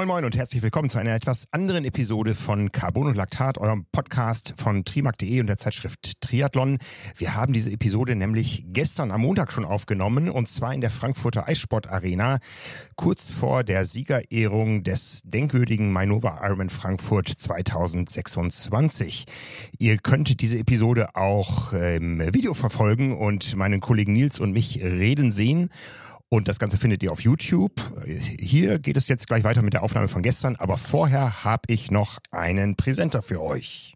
Moin und herzlich willkommen zu einer etwas anderen Episode von Carbon und Laktat, eurem Podcast von trimark.de und der Zeitschrift Triathlon. Wir haben diese Episode nämlich gestern am Montag schon aufgenommen und zwar in der Frankfurter Eissport-Arena, kurz vor der Siegerehrung des denkwürdigen Mainova Ironman Frankfurt 2026. Ihr könnt diese Episode auch im Video verfolgen und meinen Kollegen Nils und mich reden sehen. Und das Ganze findet ihr auf YouTube. Hier geht es jetzt gleich weiter mit der Aufnahme von gestern, aber vorher habe ich noch einen Präsenter für euch.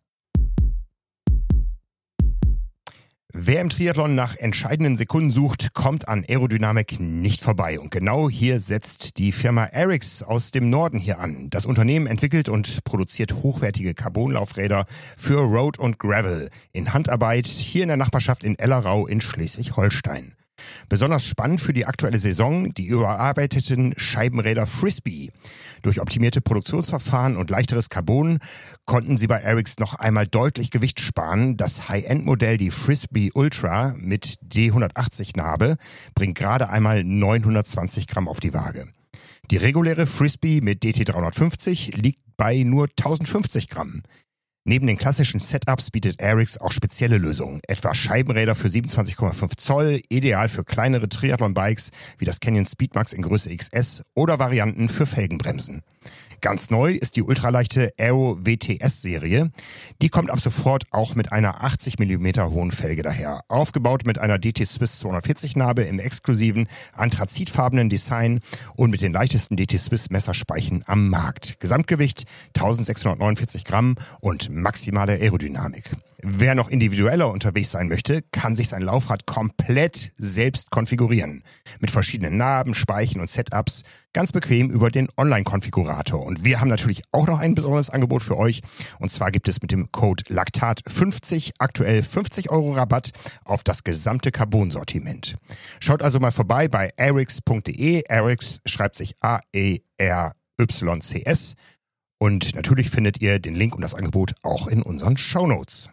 Wer im Triathlon nach entscheidenden Sekunden sucht, kommt an Aerodynamik nicht vorbei. Und genau hier setzt die Firma Arex aus dem Norden hier an. Das Unternehmen entwickelt und produziert hochwertige Carbonlaufräder für Road und Gravel in Handarbeit hier in der Nachbarschaft in Ellerau in Schleswig-Holstein. Besonders spannend für die aktuelle Saison die überarbeiteten Scheibenräder Frisbee. Durch optimierte Produktionsverfahren und leichteres Carbon konnten sie bei Arex noch einmal deutlich Gewicht sparen. Das High-End-Modell, die Frisbee Ultra mit D180-Narbe, bringt gerade einmal 920 Gramm auf die Waage. Die reguläre Frisbee mit DT350 liegt bei nur 1050 Gramm. Neben den klassischen Setups bietet Arex auch spezielle Lösungen, etwa Scheibenräder für 27,5 Zoll, ideal für kleinere Triathlon-Bikes wie das Canyon Speedmax in Größe XS oder Varianten für Felgenbremsen. Ganz neu ist die ultraleichte Aero WTS-Serie. Die kommt ab sofort auch mit einer 80 mm hohen Felge daher. Aufgebaut mit einer DT Swiss 240 Narbe im exklusiven anthrazitfarbenen Design und mit den leichtesten DT Swiss Messerspeichen am Markt. Gesamtgewicht 1649 Gramm und maximale Aerodynamik. Wer noch individueller unterwegs sein möchte, kann sich sein Laufrad komplett selbst konfigurieren. Mit verschiedenen Narben, Speichen und Setups. Ganz bequem über den Online-Konfigurator. Und wir haben natürlich auch noch ein besonderes Angebot für euch. Und zwar gibt es mit dem Code LAKTAT50 aktuell 50 € Rabatt auf das gesamte Carbon-Sortiment. Schaut also mal vorbei bei arex.de. Arex schreibt sich A-E-R-Y-C-S. Und natürlich findet ihr den Link und das Angebot auch in unseren Shownotes.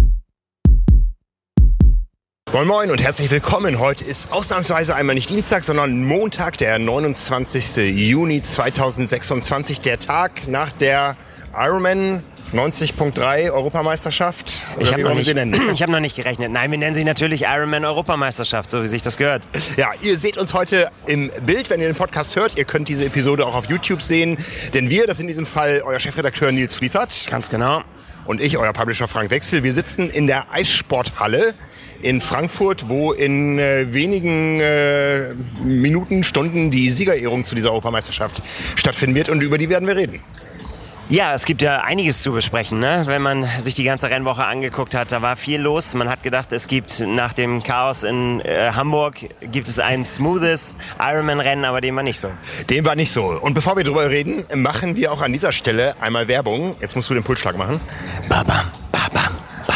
Moin Moin und herzlich willkommen. Heute ist ausnahmsweise einmal nicht Dienstag, sondern Montag, der 29. Juni 2026, der Tag nach der Ironman 90.3 Europameisterschaft. Ich habe noch nicht gerechnet. Nein, wir nennen sie natürlich Ironman Europameisterschaft, so wie sich das gehört. Ja, ihr seht uns heute im Bild, wenn ihr den Podcast hört. Ihr könnt diese Episode auch auf YouTube sehen, denn wir, das sind in diesem Fall euer Chefredakteur Nils Fließert. Ganz genau. Und ich, euer Publisher Frank Wechsel. Wir sitzen in der Eissporthalle in Frankfurt, wo in wenigen Minuten, Stunden die Siegerehrung zu dieser Europameisterschaft stattfinden wird und über die werden wir reden. Ja, es gibt ja einiges zu besprechen, ne? Wenn man sich die ganze Rennwoche angeguckt hat, da war viel los. Man hat gedacht, es gibt nach dem Chaos in Hamburg, gibt es ein smoothes Ironman-Rennen, aber dem war nicht so. Dem war nicht so. Und bevor wir drüber reden, machen wir auch an dieser Stelle einmal Werbung. Jetzt musst du den Pulsschlag machen. Babam, babam.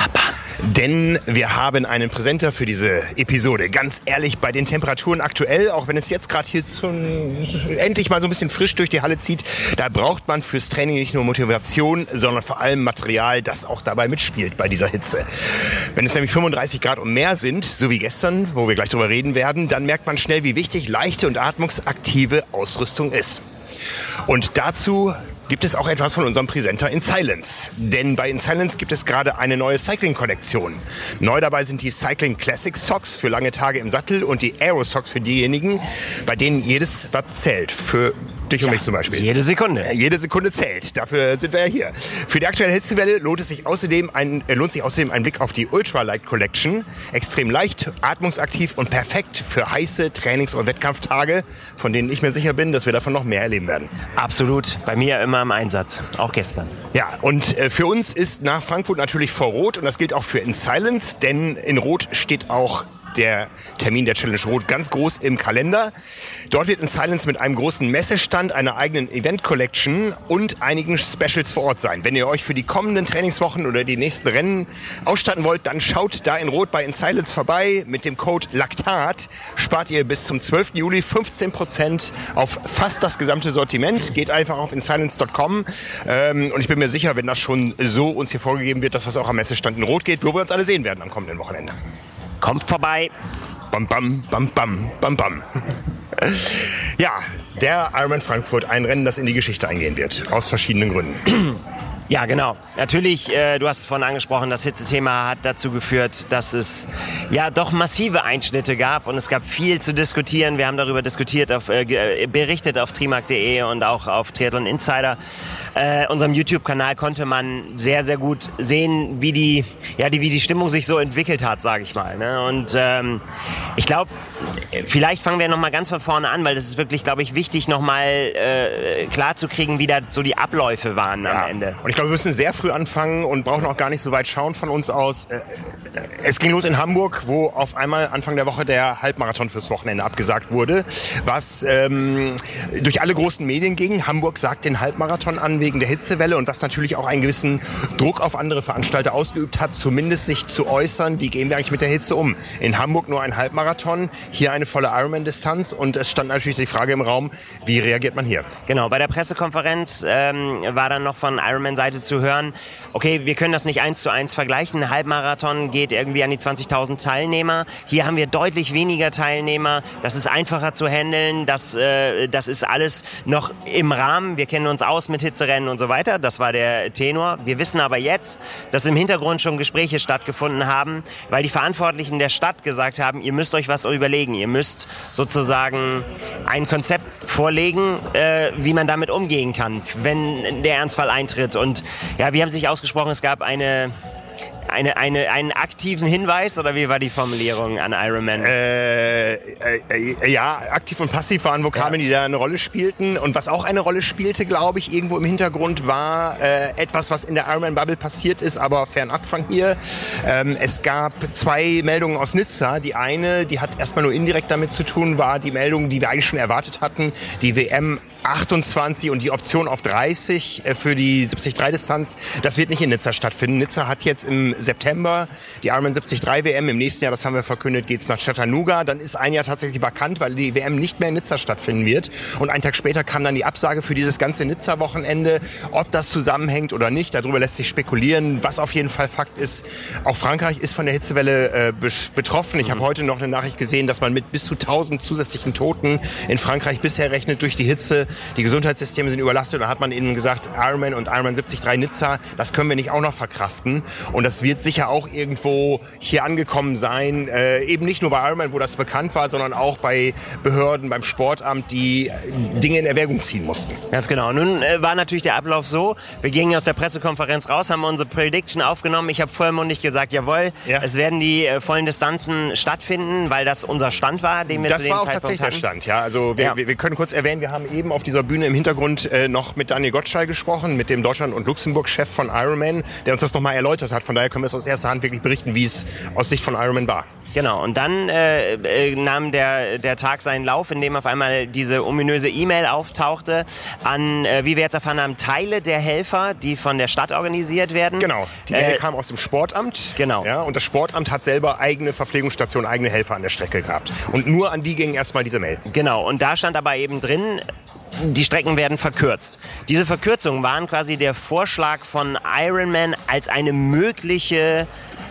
Denn wir haben einen Präsenter für diese Episode. Ganz ehrlich, bei den Temperaturen aktuell, auch wenn es jetzt gerade hier endlich mal so ein bisschen frisch durch die Halle zieht, da braucht man fürs Training nicht nur Motivation, sondern vor allem Material, das auch dabei mitspielt bei dieser Hitze. Wenn es nämlich 35 Grad und mehr sind, so wie gestern, wo wir gleich drüber reden werden, dann merkt man schnell, wie wichtig leichte und atmungsaktive Ausrüstung ist. Und dazu gibt es auch etwas von unserem Präsenter InSilence. Denn bei InSilence gibt es gerade eine neue Cycling-Kollektion. Neu dabei sind die Cycling Classic Socks für lange Tage im Sattel und die Aero Socks für diejenigen, bei denen jedes Watt zählt. Für dich und mich zum Beispiel. Jede Sekunde. Jede Sekunde zählt. Dafür sind wir ja hier. Für die aktuelle Hitzewelle lohnt sich außerdem ein Blick auf die Ultralight Collection. Extrem leicht, atmungsaktiv und perfekt für heiße Trainings- und Wettkampftage, von denen ich mir sicher bin, dass wir davon noch mehr erleben werden. Absolut. Bei mir immer im Einsatz. Auch gestern. Ja, und für uns ist nach Frankfurt natürlich vor Rot und das gilt auch für InSilence, denn in Rot steht auch der Termin der Challenge Rot ganz groß im Kalender. Dort wird InSilence mit einem großen Messestand, einer eigenen Event-Collection und einigen Specials vor Ort sein. Wenn ihr euch für die kommenden Trainingswochen oder die nächsten Rennen ausstatten wollt, dann schaut da in Rot bei InSilence vorbei. Mit dem Code LAKTAT spart ihr bis zum 12. Juli 15% auf fast das gesamte Sortiment. Geht einfach auf insilence.com und ich bin mir sicher, wenn das schon so uns hier vorgegeben wird, dass das auch am Messestand in Rot geht, wo wir uns alle sehen werden am kommenden Wochenende. Kommt vorbei. Bam, bam, bam, bam, bam, bam. Ja, der Ironman Frankfurt, ein Rennen, das in die Geschichte eingehen wird, aus verschiedenen Gründen. Ja, genau. Natürlich, du hast es vorhin angesprochen, das Hitzethema hat dazu geführt, dass es ja doch massive Einschnitte gab und es gab viel zu diskutieren. Wir haben darüber diskutiert, berichtet auf trimark.de und auch auf Triathlon Insider. Unserem YouTube-Kanal konnte man sehr, sehr gut sehen, wie die Stimmung sich so entwickelt hat, sage ich mal. Ne? Und ich glaube, vielleicht fangen wir nochmal ganz von vorne an, weil das ist wirklich, glaube ich, wichtig, nochmal klar zu kriegen, wie da so die Abläufe waren am Ende. Und ich glaube, wir müssen sehr früh anfangen und brauchen auch gar nicht so weit schauen von uns aus. Es ging los in Hamburg, wo auf einmal Anfang der Woche der Halbmarathon fürs Wochenende abgesagt wurde, was durch alle großen Medien ging. Hamburg sagt den Halbmarathon an wegen der Hitzewelle und was natürlich auch einen gewissen Druck auf andere Veranstalter ausgeübt hat, zumindest sich zu äußern, wie gehen wir eigentlich mit der Hitze um. In Hamburg nur ein Halbmarathon, hier eine volle Ironman-Distanz und es stand natürlich die Frage im Raum, wie reagiert man hier? Genau, bei der Pressekonferenz war dann noch von Ironman-Seite zu hören, okay, wir können das nicht 1:1 vergleichen. Ein Halbmarathon geht irgendwie an die 20.000 Teilnehmer. Hier haben wir deutlich weniger Teilnehmer. Das ist einfacher zu handeln. Das ist alles noch im Rahmen. Wir kennen uns aus mit Hitzerennen und so weiter. Das war der Tenor. Wir wissen aber jetzt, dass im Hintergrund schon Gespräche stattgefunden haben, weil die Verantwortlichen der Stadt gesagt haben, ihr müsst euch was überlegen. Ihr müsst sozusagen ein Konzept vorlegen, wie man damit umgehen kann, wenn der Ernstfall eintritt. Und ja, wir haben sich ausgesprochen, es gab einen aktiven Hinweis, oder wie war die Formulierung an Ironman? Ja, aktiv und passiv waren Vokabeln, die da eine Rolle spielten. Und was auch eine Rolle spielte, glaube ich, irgendwo im Hintergrund war etwas, was in der Ironman-Bubble passiert ist, aber fernab von hier. Es gab 2 Meldungen aus Nizza. Die eine, die hat erstmal nur indirekt damit zu tun, war die Meldung, die wir eigentlich schon erwartet hatten, die WM 28 und die Option auf 30 für die 73-Distanz, das wird nicht in Nizza stattfinden. Nizza hat jetzt im September die Ironman 73 WM. Im nächsten Jahr, das haben wir verkündet, geht's nach Chattanooga. Dann ist ein Jahr tatsächlich vakant, weil die WM nicht mehr in Nizza stattfinden wird. Und einen Tag später kam dann die Absage für dieses ganze Nizza-Wochenende. Ob das zusammenhängt oder nicht, darüber lässt sich spekulieren. Was auf jeden Fall Fakt ist, auch Frankreich ist von der Hitzewelle betroffen. Ich habe heute noch eine Nachricht gesehen, dass man mit bis zu 1000 zusätzlichen Toten in Frankreich bisher rechnet durch die Hitze. Die Gesundheitssysteme sind überlastet. Da hat man ihnen gesagt, Ironman und Ironman 73 Nizza, das können wir nicht auch noch verkraften. Und das wird sicher auch irgendwo hier angekommen sein. Eben nicht nur bei Ironman, wo das bekannt war, sondern auch bei Behörden, beim Sportamt, die Dinge in Erwägung ziehen mussten. Ganz genau. Nun war natürlich der Ablauf so, wir gingen aus der Pressekonferenz raus, haben unsere Prediction aufgenommen. Ich habe vollmundig gesagt, jawohl, es werden die vollen Distanzen stattfinden, weil das unser Stand war, den wir zu dem Zeitpunkt hatten. Das war auch tatsächlich der Stand, ja. Also wir können kurz erwähnen, wir haben eben auf dieser Bühne im Hintergrund noch mit Daniel Gottschall gesprochen, mit dem Deutschland- und Luxemburg-Chef von Ironman, der uns das nochmal erläutert hat. Von daher können wir es aus erster Hand wirklich berichten, wie es aus Sicht von Ironman war. Genau, und dann nahm der Tag seinen Lauf, in dem auf einmal diese ominöse E-Mail auftauchte an, wie wir jetzt erfahren haben, Teile der Helfer, die von der Stadt organisiert werden. Genau, die Mail kam aus dem Sportamt. Genau. Ja, und das Sportamt hat selber eigene Verpflegungsstationen, eigene Helfer an der Strecke gehabt. Und nur an die ging erstmal diese Mail. Genau, und da stand aber eben drin, die Strecken werden verkürzt. Diese Verkürzungen waren quasi der Vorschlag von Ironman als eine mögliche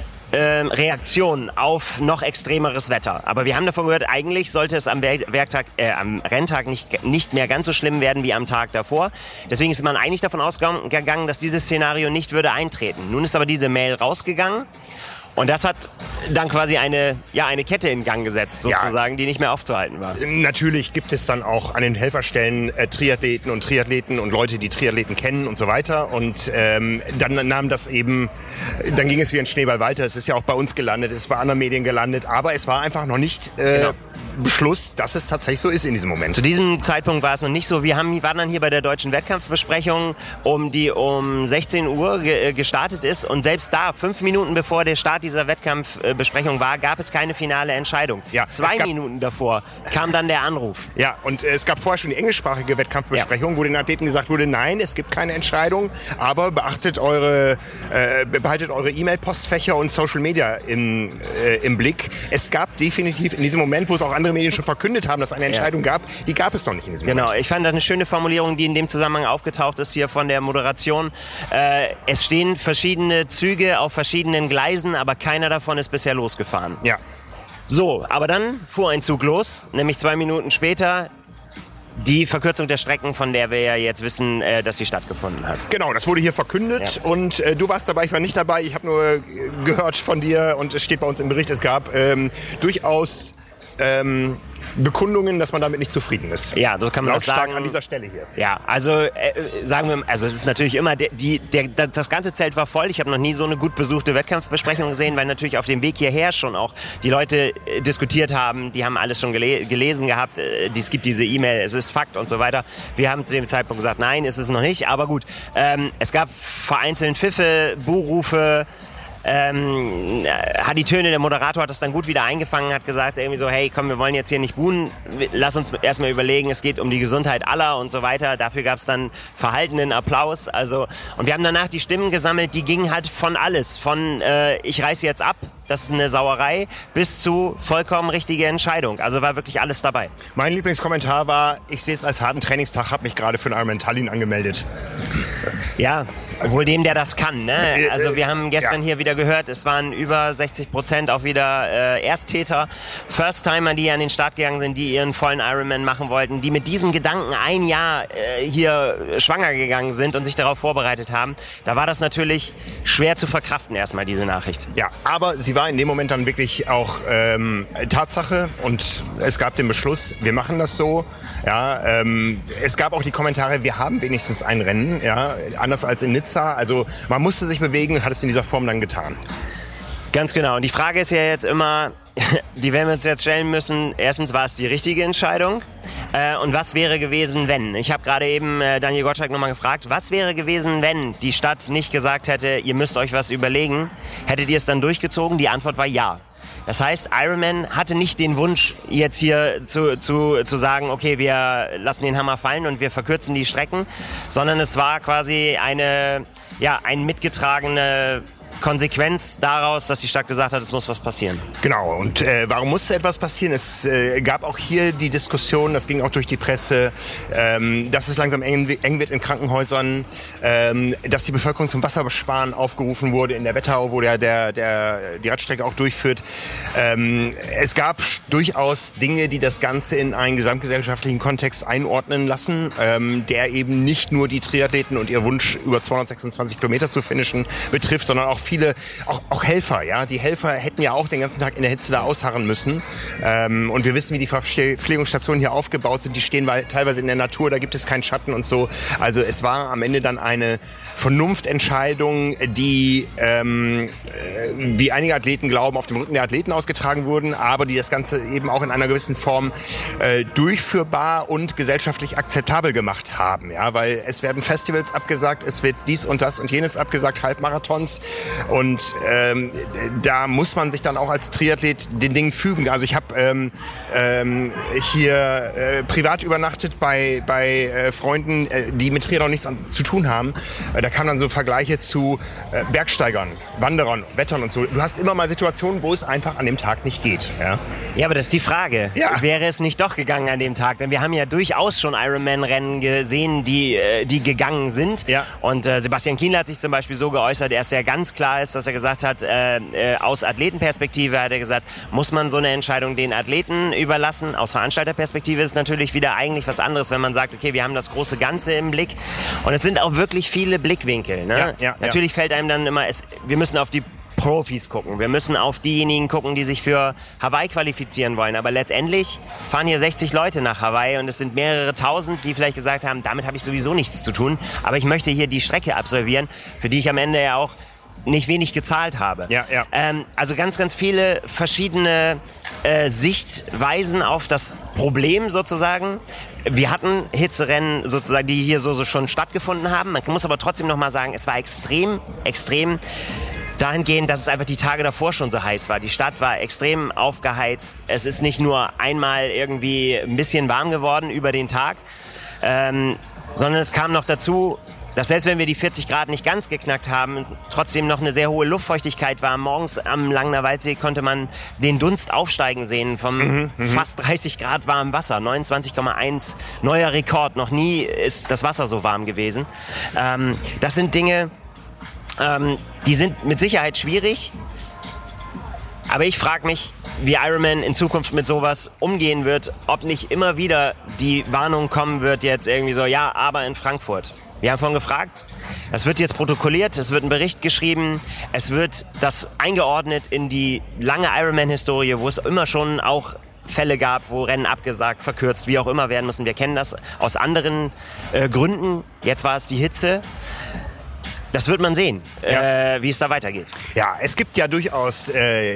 Reaktion auf noch extremeres Wetter. Aber wir haben davon gehört, eigentlich sollte es am Renntag nicht mehr ganz so schlimm werden wie am Tag davor. Deswegen ist man eigentlich davon ausgegangen, dass dieses Szenario nicht würde eintreten. Nun ist aber diese Mail rausgegangen. Und das hat dann quasi eine Kette in Gang gesetzt, sozusagen, die nicht mehr aufzuhalten war. Natürlich gibt es dann auch an den Helferstellen Triathleten und Leute, die Triathleten kennen und so weiter. Und dann ging es wie ein Schneeball weiter. Es ist ja auch bei uns gelandet, es ist bei anderen Medien gelandet. Aber es war einfach noch nicht Beschluss, dass es tatsächlich so ist in diesem Moment. Zu diesem Zeitpunkt war es noch nicht so. Wir waren dann hier bei der deutschen Wettkampfbesprechung, die um 16 Uhr gestartet ist. Und selbst da, 5 Minuten bevor der Start dieser Wettkampfbesprechung war, gab es keine finale Entscheidung. Ja, 2 Minuten davor kam dann der Anruf. Ja, und es gab vorher schon die englischsprachige Wettkampfbesprechung, wo den Athleten gesagt wurde, nein, es gibt keine Entscheidung, aber behaltet eure E-Mail-Postfächer und Social Media im Blick. Es gab definitiv in diesem Moment, wo es auch andere Medien schon verkündet haben, dass es eine Entscheidung gab, die gab es noch nicht in diesem Moment. Genau, ich fand das eine schöne Formulierung, die in dem Zusammenhang aufgetaucht ist hier von der Moderation. Es stehen verschiedene Züge auf verschiedenen Gleisen, aber keiner davon ist bisher losgefahren. Ja. So, aber dann fuhr ein Zug los, nämlich 2 Minuten später. Die Verkürzung der Strecken, von der wir ja jetzt wissen, dass sie stattgefunden hat. Genau, das wurde hier verkündet und du warst dabei, ich war nicht dabei. Ich habe nur gehört von dir und es steht bei uns im Bericht, es gab durchaus Bekundungen, dass man damit nicht zufrieden ist. Ja, so kann man das sagen. An dieser Stelle hier. Ja, also sagen wir, also es ist natürlich immer, das ganze Zelt war voll. Ich habe noch nie so eine gut besuchte Wettkampfbesprechung gesehen, weil natürlich auf dem Weg hierher schon auch die Leute diskutiert haben, die haben alles schon gelesen gehabt, es gibt diese E-Mail, es ist Fakt und so weiter. Wir haben zu dem Zeitpunkt gesagt, nein, ist es noch nicht, aber gut. Es gab vereinzelt Pfiffe, Buhrufe, hat die Töne, der Moderator hat das dann gut wieder eingefangen, hat gesagt irgendwie so, hey komm, wir wollen jetzt hier nicht buhen, lass uns erstmal überlegen, es geht um die Gesundheit aller und so weiter. Dafür gab es dann verhaltenen Applaus, also, und wir haben danach die Stimmen gesammelt, die gingen halt von alles, von ich reiß jetzt ab, das ist eine Sauerei, bis zu vollkommen richtige Entscheidung. Also war wirklich alles dabei. Mein Lieblingskommentar war, ich sehe es als harten Trainingstag, habe mich gerade für einen Ironman Tallinn angemeldet. Ja, obwohl dem, der das kann. Ne? Also wir haben gestern hier wieder gehört, es waren über 60% auch wieder Ersttäter, First-Timer, die an den Start gegangen sind, die ihren vollen Ironman machen wollten, die mit diesem Gedanken ein Jahr hier schwanger gegangen sind und sich darauf vorbereitet haben. Da war das natürlich schwer zu verkraften erstmal, diese Nachricht. Ja, aber sie war in dem Moment dann wirklich auch Tatsache und es gab den Beschluss, wir machen das so. Ja, es gab auch die Kommentare, wir haben wenigstens ein Rennen, ja, anders als in Nizza. Also man musste sich bewegen und hat es in dieser Form dann getan. Ganz genau. Und die Frage ist ja jetzt immer, die werden wir uns jetzt stellen müssen. Erstens, war es die richtige Entscheidung? Und was wäre gewesen, wenn? Ich habe gerade eben Daniel Gottschalk nochmal gefragt, was wäre gewesen, wenn die Stadt nicht gesagt hätte, ihr müsst euch was überlegen? Hättet ihr es dann durchgezogen? Die Antwort war ja. Das heißt, Ironman hatte nicht den Wunsch, jetzt hier zu sagen, okay, wir lassen den Hammer fallen und wir verkürzen die Strecken, sondern es war quasi eine mitgetragene Konsequenz daraus, dass die Stadt gesagt hat, es muss was passieren. Genau, und warum musste etwas passieren? Es gab auch hier die Diskussion, das ging auch durch die Presse, dass es langsam eng wird in Krankenhäusern, dass die Bevölkerung zum Wassersparen aufgerufen wurde in der Wetterau, wo die Radstrecke auch durchführt. Es gab durchaus Dinge, die das Ganze in einen gesamtgesellschaftlichen Kontext einordnen lassen, der eben nicht nur die Triathleten und ihr Wunsch, über 226 Kilometer zu finishen, betrifft, sondern auch viele, auch Helfer, ja. Die Helfer hätten ja auch den ganzen Tag in der Hitze da ausharren müssen. Und wir wissen, wie die Verpflegungsstationen hier aufgebaut sind. Die stehen teilweise in der Natur, da gibt es keinen Schatten und so. Also es war am Ende dann eine Vernunftentscheidung, die, wie einige Athleten glauben, auf dem Rücken der Athleten ausgetragen wurden, aber die das Ganze eben auch in einer gewissen Form durchführbar und gesellschaftlich akzeptabel gemacht haben. Ja, weil es werden Festivals abgesagt, es wird dies und das und jenes abgesagt, Halbmarathons. Und da muss man sich dann auch als Triathlet den Dingen fügen. Also ich habe hier privat übernachtet bei Freunden, die mit Triathlon nichts zu tun haben. Da kamen dann so Vergleiche zu Bergsteigern, Wanderern, Wettern und so. Du hast immer mal Situationen, wo es einfach an dem Tag nicht geht. Ja, aber das ist die Frage. Ja. Wäre es nicht doch gegangen an dem Tag? Denn wir haben ja durchaus schon Ironman-Rennen gesehen, die gegangen sind. Ja. Und Sebastian Kienle hat sich zum Beispiel so geäußert, er ist ja ganz klar ist, dass er gesagt hat, aus Athletenperspektive hat er gesagt, muss man so eine Entscheidung den Athleten überlassen. Aus Veranstalterperspektive ist natürlich wieder eigentlich was anderes, wenn man sagt, okay, wir haben das große Ganze im Blick. Und es sind auch wirklich viele Blickwinkel. Ne? Ja, natürlich fällt einem dann immer, wir müssen auf die Profis gucken. Wir müssen auf diejenigen gucken, die sich für Hawaii qualifizieren wollen. Aber letztendlich fahren hier 60 Leute nach Hawaii und es sind mehrere tausend, die vielleicht gesagt haben, damit habe ich sowieso nichts zu tun. Aber ich möchte hier die Strecke absolvieren, für die ich am Ende ja auch nicht wenig gezahlt habe. Ja. Also ganz, ganz viele verschiedene Sichtweisen auf das Problem sozusagen. Wir hatten Hitzerennen sozusagen, die hier so schon stattgefunden haben. Man muss aber trotzdem noch mal sagen, es war extrem dahingehend, dass es einfach die Tage davor schon so heiß war. Die Stadt war extrem aufgeheizt. Es ist nicht nur einmal irgendwie ein bisschen warm geworden über den Tag, sondern es kam noch dazu, dass selbst wenn wir die 40 Grad nicht ganz geknackt haben, trotzdem noch eine sehr hohe Luftfeuchtigkeit war. Morgens am Langener Waldsee konnte man den Dunst aufsteigen sehen vom fast 30 Grad warmen Wasser. 29,1, neuer Rekord. Noch nie ist das Wasser so warm gewesen. Das sind Dinge, die sind mit Sicherheit schwierig. Aber ich frage mich, wie Ironman in Zukunft mit sowas umgehen wird, ob nicht immer wieder die Warnung kommen wird jetzt irgendwie so, ja, aber in Frankfurt. Wir haben vorhin gefragt, es wird jetzt protokolliert, es wird ein Bericht geschrieben, es wird das eingeordnet in die lange Ironman-Historie, wo es immer schon auch Fälle gab, wo Rennen abgesagt, verkürzt, wie auch immer werden müssen. Wir kennen das aus anderen Gründen. Jetzt war es die Hitze. Das wird man sehen, wie es da weitergeht. Ja, es gibt ja durchaus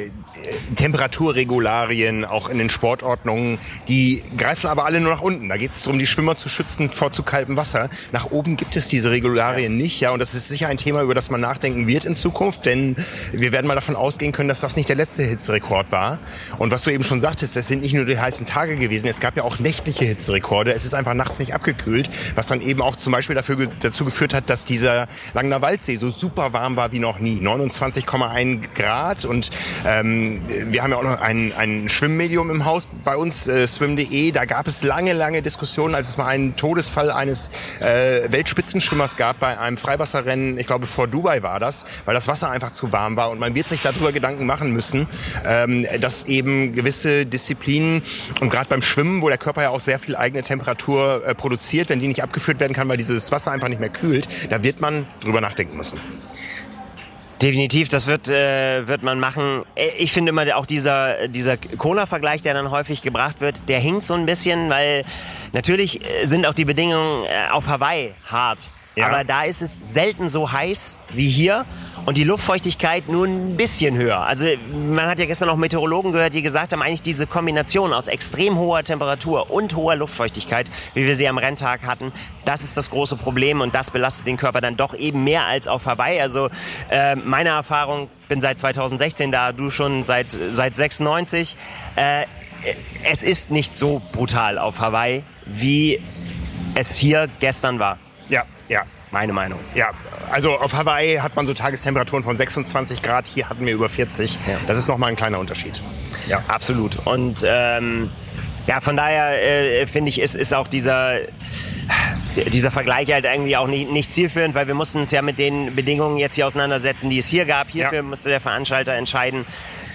Temperaturregularien auch in den Sportordnungen, die greifen aber alle nur nach unten. Da geht es darum, die Schwimmer zu schützen vor zu kaltem Wasser. Nach oben gibt es diese Regularien nicht, ja, und das ist sicher ein Thema, über das man nachdenken wird in Zukunft, denn wir werden mal davon ausgehen können, dass das nicht der letzte Hitzerekord war. Und was du eben schon sagtest, es sind nicht nur die heißen Tage gewesen, es gab ja auch nächtliche Hitzerekorde. Es ist einfach nachts nicht abgekühlt, was dann eben auch zum Beispiel dazu geführt hat, dass dieser Langner Waldsee so super warm war wie noch nie. 29,1 Grad und wir haben ja auch noch ein Schwimmmedium im Haus bei uns, swim.de. Da gab es lange Diskussionen, als es mal einen Todesfall eines Weltspitzenschwimmers gab bei einem Freiwasserrennen, ich glaube vor Dubai war das, weil das Wasser einfach zu warm war. Und man wird sich darüber Gedanken machen müssen, dass eben gewisse Disziplinen und gerade beim Schwimmen, wo der Körper ja auch sehr viel eigene Temperatur produziert, wenn die nicht abgeführt werden kann, weil dieses Wasser einfach nicht mehr kühlt, da wird man drüber nachdenken müssen. Definitiv, das wird man machen. Ich finde immer auch dieser Cola-Vergleich, der dann häufig gebracht wird, der hinkt so ein bisschen, weil natürlich sind auch die Bedingungen auf Hawaii hart. Ja. Aber da ist es selten so heiß wie hier und die Luftfeuchtigkeit nur ein bisschen höher. Also man hat ja gestern auch Meteorologen gehört, die gesagt haben, eigentlich diese Kombination aus extrem hoher Temperatur und hoher Luftfeuchtigkeit, wie wir sie am Renntag hatten, das ist das große Problem und das belastet den Körper dann doch eben mehr als auf Hawaii. Also meine Erfahrung, bin seit 2016 da, du schon seit 96. Es ist nicht so brutal auf Hawaii, wie es hier gestern war. Ja. Meine Meinung. Ja, also auf Hawaii hat man so Tagestemperaturen von 26 Grad, hier hatten wir über 40. Ja. Das ist nochmal ein kleiner Unterschied. Ja, absolut. Und von daher finde ich, ist auch dieser Vergleich halt irgendwie auch nicht zielführend, weil wir mussten uns ja mit den Bedingungen jetzt hier auseinandersetzen, die es hier gab. Hierfür musste der Veranstalter entscheiden.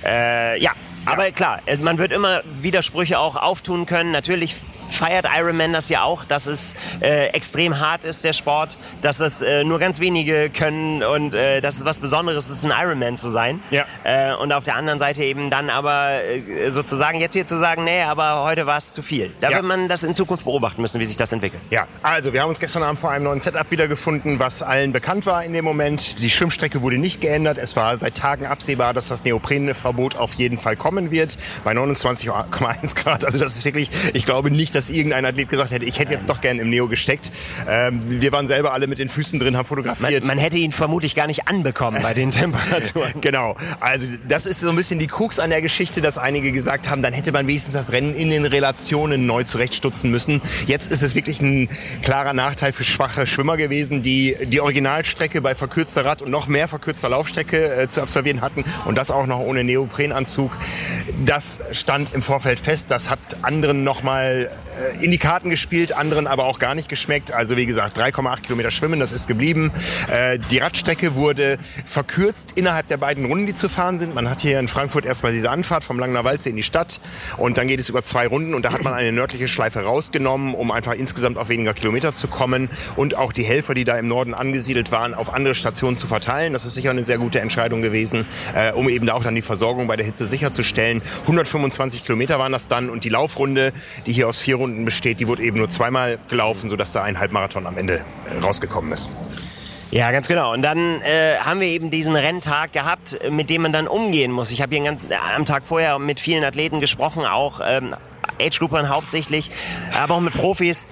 Aber klar, man wird immer Widersprüche auch auftun können. Natürlich feiert Ironman das ja auch, dass es extrem hart ist, der Sport, dass es nur ganz wenige können und dass es was Besonderes ist, ein Ironman zu sein. Ja. Und auf der anderen Seite eben dann aber sozusagen jetzt hier zu sagen, nee, aber heute war es zu viel. Da wird man das in Zukunft beobachten müssen, wie sich das entwickelt. Ja, also wir haben uns gestern Abend vor einem neuen Setup wiedergefunden, was allen bekannt war in dem Moment. Die Schwimmstrecke wurde nicht geändert. Es war seit Tagen absehbar, dass das Neoprenverbot auf jeden Fall kommen wird. Bei 29,1 Grad. Also das ist wirklich, ich glaube nicht, dass irgendein Athlet gesagt hätte, ich hätte jetzt doch gern im Neo gesteckt. Wir waren selber alle mit den Füßen drin, haben fotografiert. Man hätte ihn vermutlich gar nicht anbekommen bei den Temperaturen. Genau. Also das ist so ein bisschen die Krux an der Geschichte, dass einige gesagt haben, dann hätte man wenigstens das Rennen in den Relationen neu zurechtstutzen müssen. Jetzt ist es wirklich ein klarer Nachteil für schwache Schwimmer gewesen, die Originalstrecke bei verkürzter Rad- und noch mehr verkürzter Laufstrecke zu absolvieren hatten und das auch noch ohne Neoprenanzug. Das stand im Vorfeld fest. Das hat anderen nochmal in die Karten gespielt, anderen aber auch gar nicht geschmeckt. Also wie gesagt, 3,8 Kilometer schwimmen, das ist geblieben. Die Radstrecke wurde verkürzt innerhalb der beiden Runden, die zu fahren sind. Man hat hier in Frankfurt erstmal diese Anfahrt vom Langner Waldsee in die Stadt und dann geht es über 2 Runden und da hat man eine nördliche Schleife rausgenommen, um einfach insgesamt auf weniger Kilometer zu kommen und auch die Helfer, die da im Norden angesiedelt waren, auf andere Stationen zu verteilen. Das ist sicher eine sehr gute Entscheidung gewesen, um eben da auch dann die Versorgung bei der Hitze sicherzustellen. 125 Kilometer waren das dann und die Laufrunde, die hier aus 4 Runden besteht, die wurde eben nur 2-mal gelaufen, sodass da ein Halbmarathon am Ende rausgekommen ist. Ja, ganz genau. Und dann haben wir eben diesen Renntag gehabt, mit dem man dann umgehen muss. Ich habe hier am Tag vorher mit vielen Athleten gesprochen, auch Age-Groupern hauptsächlich, aber auch mit Profis,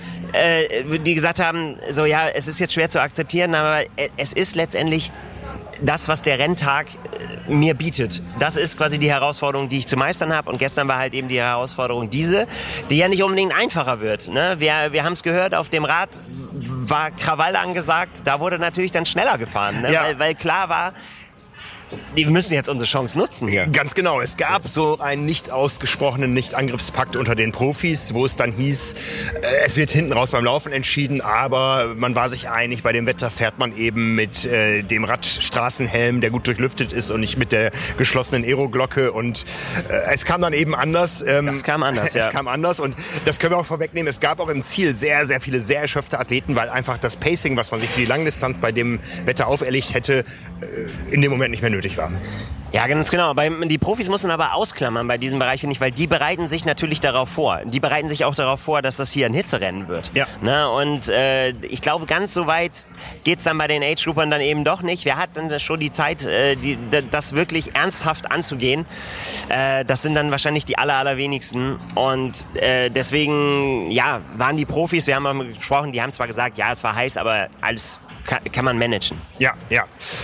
die gesagt haben, so ja, es ist jetzt schwer zu akzeptieren, aber es ist letztendlich das, was der Renntag mir bietet. Das ist quasi die Herausforderung, die ich zu meistern habe. Und gestern war halt eben die Herausforderung die ja nicht unbedingt einfacher wird. Ne? Wir haben es gehört, auf dem Rad war Krawall angesagt. Da wurde natürlich dann schneller gefahren, ne? Weil klar war, wir müssen jetzt unsere Chance nutzen hier. Ganz genau. Es gab so einen nicht ausgesprochenen Nicht-Angriffspakt unter den Profis, wo es dann hieß, es wird hinten raus beim Laufen entschieden, aber man war sich einig, bei dem Wetter fährt man eben mit dem Radstraßenhelm, der gut durchlüftet ist und nicht mit der geschlossenen Aeroglocke und es kam dann eben anders. Das kam anders, Es kam anders und das können wir auch vorwegnehmen. Es gab auch im Ziel sehr, sehr viele sehr erschöpfte Athleten, weil einfach das Pacing, was man sich für die Langdistanz bei dem Wetter auferlegt hätte, in dem Moment nicht mehr nötig war. Ja, ganz genau. Die Profis müssen aber ausklammern bei diesem Bereich, finde ich, weil die bereiten sich natürlich darauf vor. Die bereiten sich auch darauf vor, dass das hier ein Hitzerennen wird. Ja. Ne? Und ich glaube, ganz so weit geht's dann bei den Age-Groupern dann eben doch nicht. Wer hat dann schon die Zeit, das wirklich ernsthaft anzugehen? Das sind dann wahrscheinlich die allerwenigsten. Und deswegen, ja, waren die Profis, wir haben gesprochen, die haben zwar gesagt, ja, es war heiß, aber alles kann man managen. Ja, ja.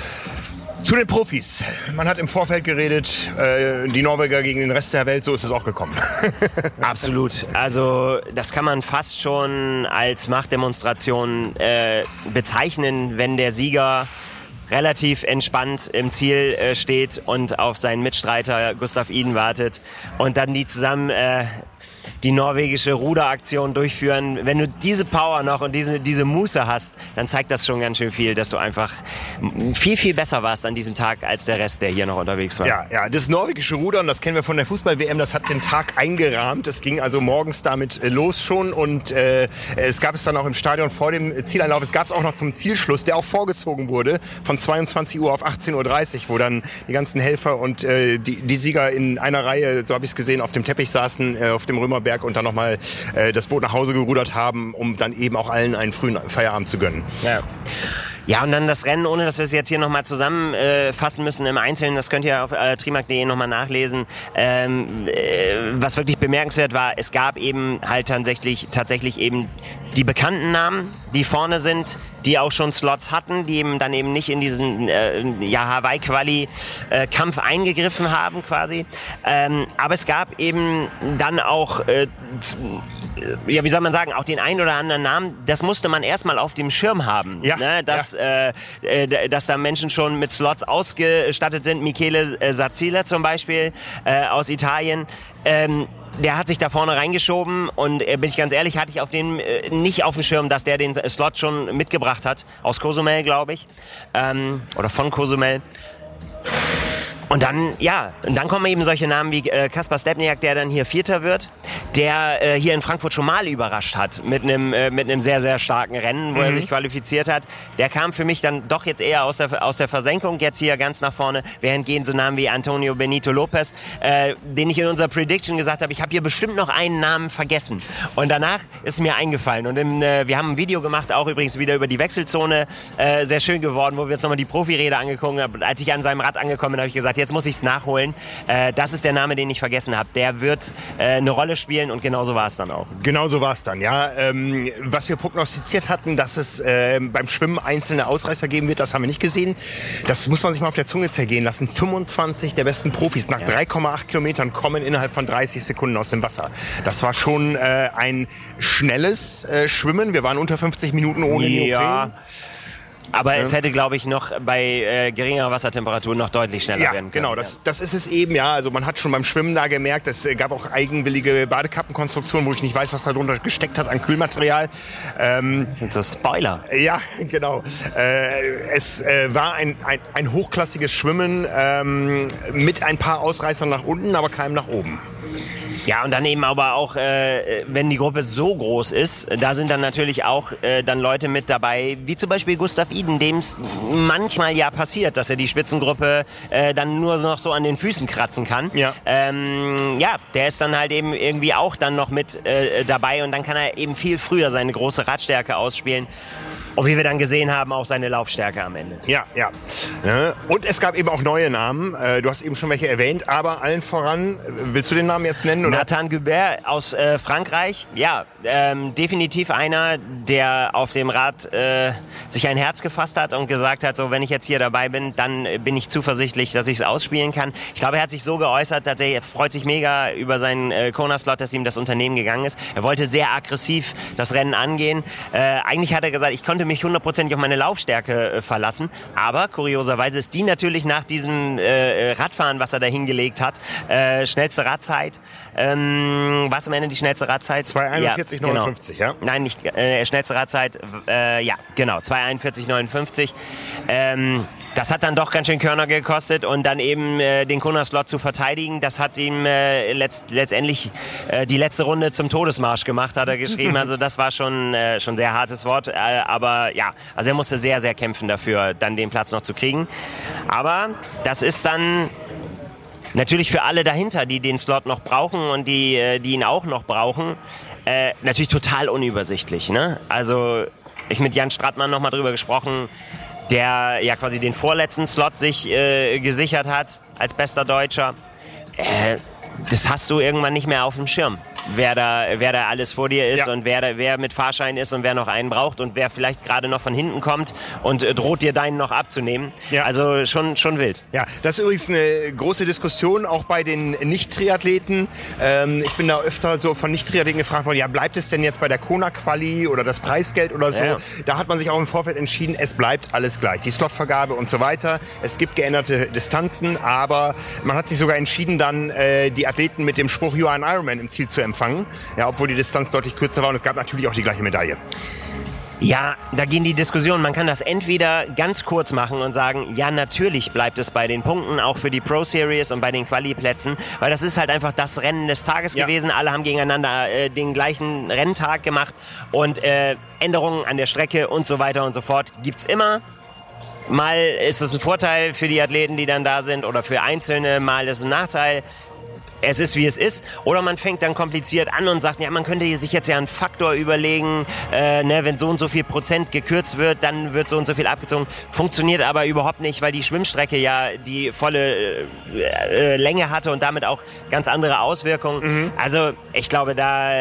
Zu den Profis. Man hat im Vorfeld geredet, die Norweger gegen den Rest der Welt, so ist es auch gekommen. Absolut. Also das kann man fast schon als Machtdemonstration bezeichnen, wenn der Sieger relativ entspannt im Ziel steht und auf seinen Mitstreiter Gustav Iden wartet und dann die zusammen die norwegische Ruderaktion durchführen. Wenn du diese Power noch und diese Muße hast, dann zeigt das schon ganz schön viel, dass du einfach viel, viel besser warst an diesem Tag als der Rest, der hier noch unterwegs war. Ja, ja, das norwegische Rudern, das kennen wir von der Fußball-WM, das hat den Tag eingerahmt. Es ging also morgens damit los schon und es gab es dann auch im Stadion vor dem Zieleinlauf. Es gab es auch noch zum Zielschluss, der auch vorgezogen wurde, von 22 Uhr auf 18.30 Uhr, wo dann die ganzen Helfer und die Sieger in einer Reihe, so habe ich es gesehen, auf dem Teppich saßen, auf dem Römerberg und dann nochmal das Boot nach Hause gerudert haben, um dann eben auch allen einen frühen Feierabend zu gönnen. Ja. Ja, und dann das Rennen, ohne dass wir es jetzt hier nochmal zusammenfassen müssen im Einzelnen, das könnt ihr auf trimark.de nochmal nachlesen. Was wirklich bemerkenswert war, es gab eben halt tatsächlich eben die bekannten Namen, die vorne sind, die auch schon Slots hatten, die eben dann eben nicht in diesen Hawaii-Quali-Kampf eingegriffen haben quasi. Aber es gab eben dann auch ja, wie soll man sagen, auch den einen oder anderen Namen, das musste man erstmal auf dem Schirm haben, ja, ne? Dass da Menschen schon mit Slots ausgestattet sind. Michele Sazila zum Beispiel aus Italien. Der hat sich da vorne reingeschoben und bin ich ganz ehrlich, hatte ich auf den nicht auf dem Schirm, dass der den Slot schon mitgebracht hat. Aus Cozumel, glaube ich. Oder von Cozumel. Und dann kommen eben solche Namen wie Kaspar Stepniak, der dann hier Vierter wird, der hier in Frankfurt schon mal überrascht hat mit einem sehr, sehr starken Rennen, wo er sich qualifiziert hat. Der kam für mich dann doch jetzt eher aus der Versenkung, jetzt hier ganz nach vorne, während gehen so Namen wie Antonio Benito Lopez, den ich in unserer Prediction gesagt habe, ich habe hier bestimmt noch einen Namen vergessen. Und danach ist mir eingefallen. Und wir haben ein Video gemacht, auch übrigens wieder über die Wechselzone, sehr schön geworden, wo wir uns nochmal die Profiräder angeguckt haben. Als ich an seinem Rad angekommen bin, habe ich gesagt, jetzt muss ich es nachholen. Das ist der Name, den ich vergessen habe. Der wird eine Rolle spielen und genauso war es dann auch. Genauso war es dann, ja. Was wir prognostiziert hatten, dass es beim Schwimmen einzelne Ausreißer geben wird, das haben wir nicht gesehen. Das muss man sich mal auf der Zunge zergehen lassen. 25 der besten Profis nach 3,8 Kilometern kommen innerhalb von 30 Sekunden aus dem Wasser. Das war schon ein schnelles Schwimmen. Wir waren unter 50 Minuten ohne Neopren. Aber es hätte, glaube ich, noch bei geringerer Wassertemperatur noch deutlich schneller werden können. Genau, das ist es eben, ja. Also man hat schon beim Schwimmen da gemerkt, es gab auch eigenwillige Badekappenkonstruktionen, wo ich nicht weiß, was da drunter gesteckt hat an Kühlmaterial. Das sind so Spoiler. Ja, genau. Es war ein hochklassiges Schwimmen mit ein paar Ausreißern nach unten, aber keinem nach oben. Ja, und dann eben aber auch, wenn die Gruppe so groß ist, da sind dann natürlich auch dann Leute mit dabei, wie zum Beispiel Gustav Iden, dem es manchmal ja passiert, dass er die Spitzengruppe dann nur noch so an den Füßen kratzen kann. Ja. Der ist dann halt eben irgendwie auch dann noch mit dabei und dann kann er eben viel früher seine große Radstärke ausspielen. Und wie wir dann gesehen haben, auch seine Laufstärke am Ende. Ja. Und es gab eben auch neue Namen. Du hast eben schon welche erwähnt, aber allen voran, willst du den Namen jetzt nennen? Oder? Nathan Gubert aus Frankreich. Ja, definitiv einer, der auf dem Rad sich ein Herz gefasst hat und gesagt hat, so wenn ich jetzt hier dabei bin, dann bin ich zuversichtlich, dass ich es ausspielen kann. Ich glaube, er hat sich so geäußert, dass er freut sich mega über seinen Kona-Slot, dass ihm das Unternehmen gegangen ist. Er wollte sehr aggressiv das Rennen angehen. Eigentlich hat er gesagt, ich konnte konnte mich 100% auf meine Laufstärke verlassen. Aber kurioserweise ist die natürlich nach diesem Radfahren, was er da hingelegt hat, schnellste Radzeit. Was am Ende die schnellste Radzeit? 2:41,59, genau. Ja? Nein, nicht schnellste Radzeit. Ja, genau, 2:41,59. Das hat dann doch ganz schön Körner gekostet und dann eben den Kona-Slot zu verteidigen, das hat ihm letztendlich die letzte Runde zum Todesmarsch gemacht, hat er geschrieben. Also das war schon sehr hartes Wort, aber ja, also er musste sehr, sehr kämpfen dafür, dann den Platz noch zu kriegen. Aber das ist dann natürlich für alle dahinter, die den Slot noch brauchen und die ihn auch noch brauchen, natürlich total unübersichtlich, ne? Also ich mit Jan Strattmann noch mal drüber gesprochen, der ja quasi den vorletzten Slot sich gesichert hat als bester Deutscher. Das hast du irgendwann nicht mehr auf dem Schirm, wer da alles vor dir ist, ja, und wer mit Fahrschein ist und wer noch einen braucht und wer vielleicht gerade noch von hinten kommt und droht dir deinen noch abzunehmen. Ja. Also schon wild. Ja, das ist übrigens eine große Diskussion, auch bei den Nicht-Triathleten. Ich bin da öfter so von Nicht-Triathleten gefragt worden, ja, bleibt es denn jetzt bei der Kona-Quali oder das Preisgeld oder so? Ja. Da hat man sich auch im Vorfeld entschieden, es bleibt alles gleich. Die Slotvergabe und so weiter. Es gibt geänderte Distanzen, aber man hat sich sogar entschieden, dann die Athleten mit dem Spruch "You are an Ironman" im Ziel zu empfangen. Ja, obwohl die Distanz deutlich kürzer war und es gab natürlich auch die gleiche Medaille. Ja, da gehen die Diskussionen. Man kann das entweder ganz kurz machen und sagen, ja, natürlich bleibt es bei den Punkten, auch für die Pro Series und bei den Quali-Plätzen, weil das ist halt einfach das Rennen des Tages gewesen. Alle haben gegeneinander den gleichen Renntag gemacht und Änderungen an der Strecke und so weiter und so fort gibt's immer. Mal ist es ein Vorteil für die Athleten, die dann da sind, oder für Einzelne, mal ist es ein Nachteil. Es ist, wie es ist. Oder man fängt dann kompliziert an und sagt, ja, man könnte sich jetzt ja einen Faktor überlegen, wenn so und so viel Prozent gekürzt wird, dann wird so und so viel abgezogen. Funktioniert aber überhaupt nicht, weil die Schwimmstrecke ja die volle Länge hatte und damit auch ganz andere Auswirkungen. Mhm. Also ich glaube, da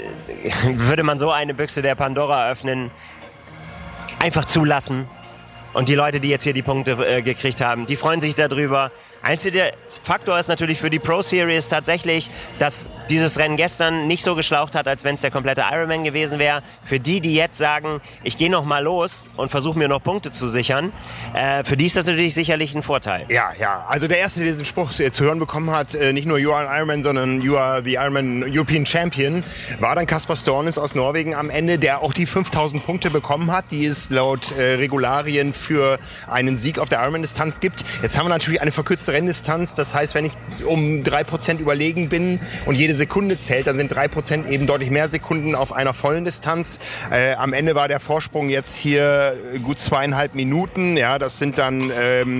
würde man so eine Büchse der Pandora öffnen, einfach zulassen. Und die Leute, die jetzt hier die Punkte gekriegt haben, die freuen sich darüber. Einziger Faktor ist natürlich für die Pro Series tatsächlich, dass dieses Rennen gestern nicht so geschlaucht hat, als wenn es der komplette Ironman gewesen wäre. Für die jetzt sagen, ich gehe noch mal los und versuche mir noch Punkte zu sichern, für die ist das natürlich sicherlich ein Vorteil. Ja. Also der Erste, der diesen Spruch zu hören bekommen hat, nicht nur "You are an Ironman", sondern "You are the Ironman European Champion", war dann Kasper Stornes aus Norwegen am Ende, der auch die 5000 Punkte bekommen hat, die es laut Regularien für einen Sieg auf der Ironman-Distanz gibt. Jetzt haben wir natürlich eine verkürzte Renndistanz. Das heißt, wenn ich um 3% überlegen bin und jede Sekunde zählt, dann sind 3% eben deutlich mehr Sekunden auf einer vollen Distanz. Am Ende war der Vorsprung jetzt hier gut 2,5 Minuten. Ja, das sind dann